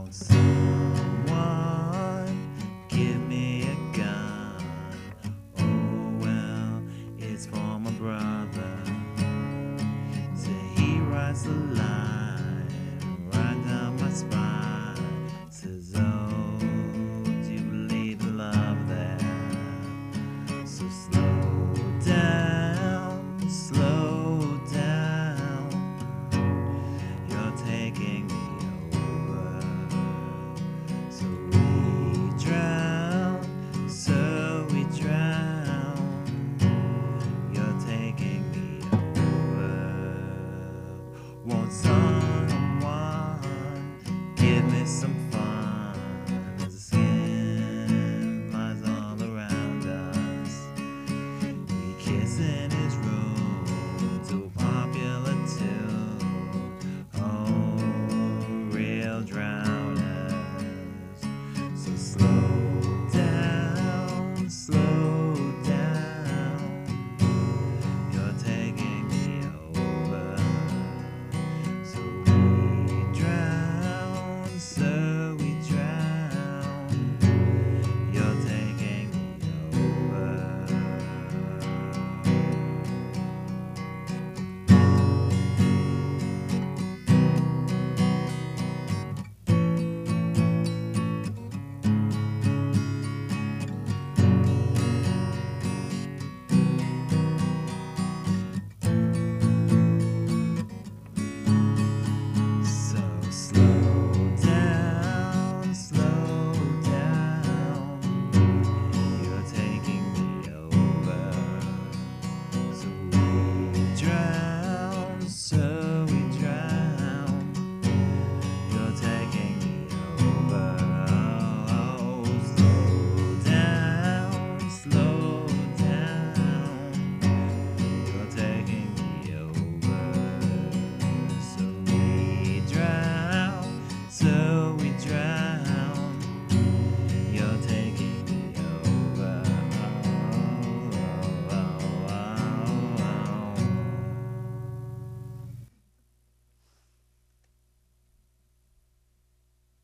Won't someone give me a gun? Oh well, it's for my brother. Say he rides the line right down my spine. Says, oh, do you believe in love there? So slow down, slow down. You're taking me over. So we drown, you're taking me over. Won't someone give me some fun? As the skin flies all around us, we kiss in his room to a popular tune. Oh, real drown.